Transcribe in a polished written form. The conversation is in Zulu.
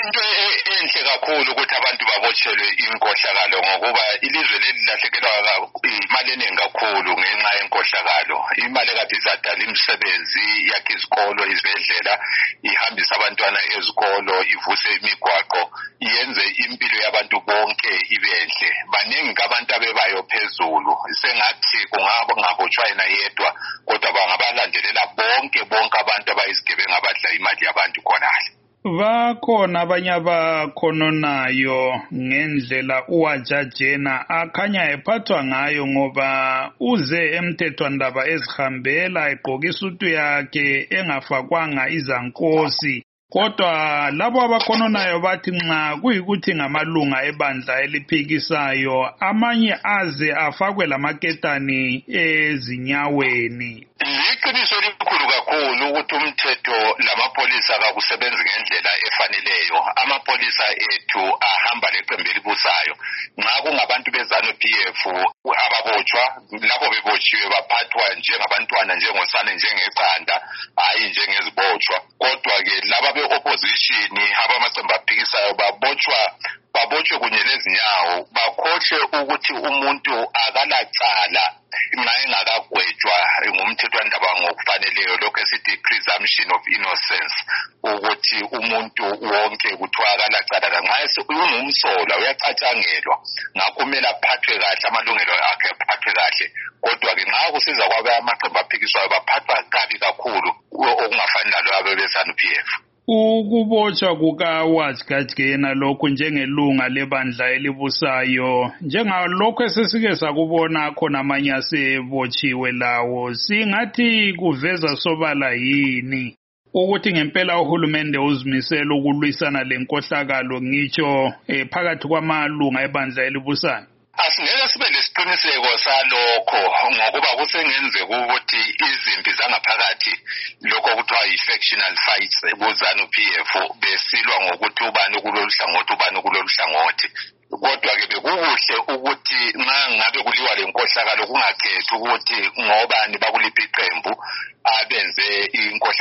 Into enhle kakhulu ukuthi abantu babotshelwe inkohlakalo ngokuba ilizwe leli lahlekelwa imali eningi kakhulu ngenxa yenkohlakalo. Imali kade izadala imisebenzi yakhe izikolo, izibhedlela, ihambisa abantwana ezikolo, ivuse imigwaqo, yenze impilo yabantu bonke ibenhle. Baningi abantu abebayo phezulu. Sengathi kungaba ngabotshwa yena yedwa kodwa bangabalandelela bonke abantu abayizigebenga abadla imali yabantu khonale. Bakhona abanye abakhononayo ngendlela uWajajena akhanya ephathwa ngayo ngoba uze emthethwandaba ezihambela egqoka isutu yakhe engafakwanga izankosi. Kodwa labo abakhononayo bathi nxa kuyikuthi ngamalunga ebandla eliphikisayo amanye aze afakwe lamaketani ezinyaweni. Liqiniso elikhulu kakhulu ukuthi umthetho lamapolisa akakusebenzi ngendlela efaneleyo. Amapolisa ethu ahamba leqembu elibusayo. Nxa kungabantu beZANU-PF ababotshwa, labo bebotshiwe baphathwa njengabantwana, njengosane, njengeqanda, hayi njengezibotshwa. Kodwa-ke laba be-opposition abamaqembu aphikisayo babotshwe kunye lezinyawo, bakhohle ukuthi umuntu akalacala nxa engakagwetshwa ngumthethwandaba ngokufaneleyo, lokho esithi presumption of innocence, ukuthi umuntu wonke kuthiwa akalacala. Nxa ungumsola uyacatshangelwa, ngakho kumele aphathwe kahle, amalungelo akhe aphathwe kahle. Kodwa-ke nxa kusiza kwabe amaqembu aphikiswayo baphathwa kabi kakhulu okungafani lalo abeZANU-PF. Ukubotshwa kukaWajajena lokhu njengelunga lebandla elibusayo, njengalokho esesike sakubona khona amanye asebotshiwe lawo, singathi kuveza sobala yini ukuthi ngempela uhulumende uzimisela ukulwisana lenkohlakalo ngitsho phakathi kwamalunga ebandla elibusayo? Asingeke sibe lesiqiniseko salokho ngokuba kusengenzeka ukuthi izimpi zangaphakathi lokho kuthiwa yi-factional fights ku-ZANU-PF besilwa ngokuthi ubani kulolu hlangothi ubani kulolu hlangothi. Kodwa-ke bekukuhle ukuthi nxa ngabe kuliwa lenkohlakalo kungakhethi ukuthi ngobani bakuliphi iqembu abenze inkohlakalo.